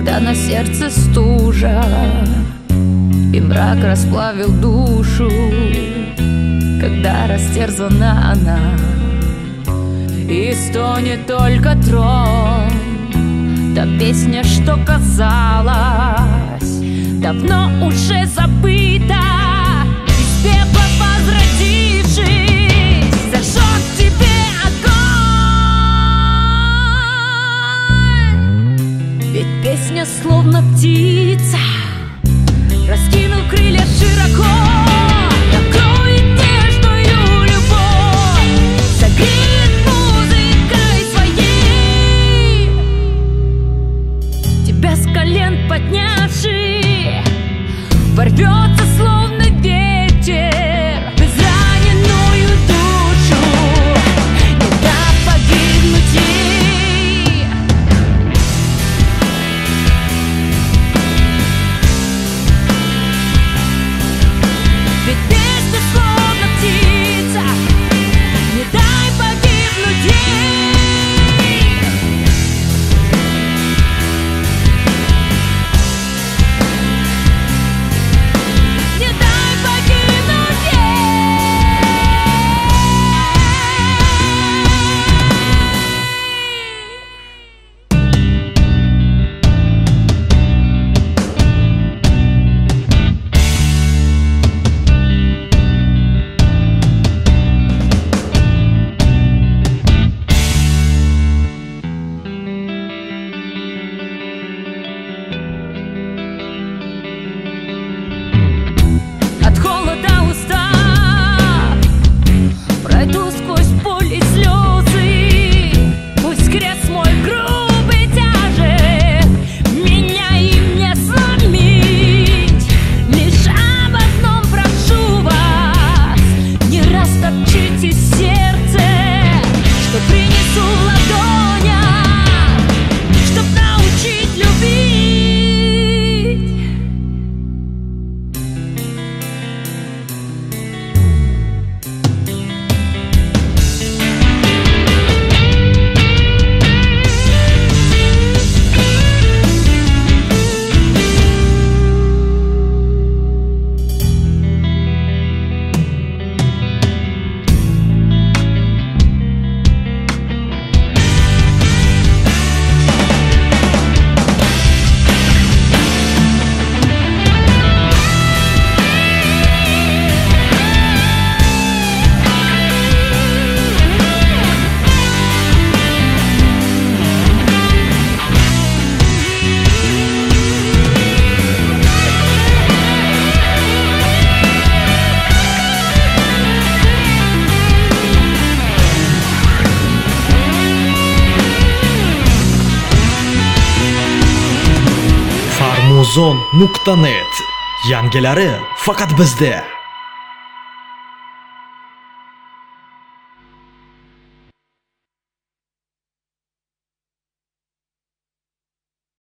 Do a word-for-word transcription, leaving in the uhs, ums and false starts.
когда на сердце стужа и мрак расплавил душу, когда растерзана она и стонет только трон. Та песня, что казалась давно уже забыта, из пепла возродившись, зажег тебе огонь. Ведь песня словно птица, раскинул крылья широко, накроет нежную любовь, согреет музыкой своей. Тебя с колен поднявший ворвется словно ветер в израненную душу, не дав погибнуть ей. Ведь песня словно птица, не дай погибнуть ей. Пройду сквозь боль и слезы, пусть крест мой грубый тяжек, меня им не сломить. Лишь об одном прошу вас, не растопчите сердце, что принесу в ладонях, чтоб научить любить. farmuzon nuqta net yangilari faqat bizda.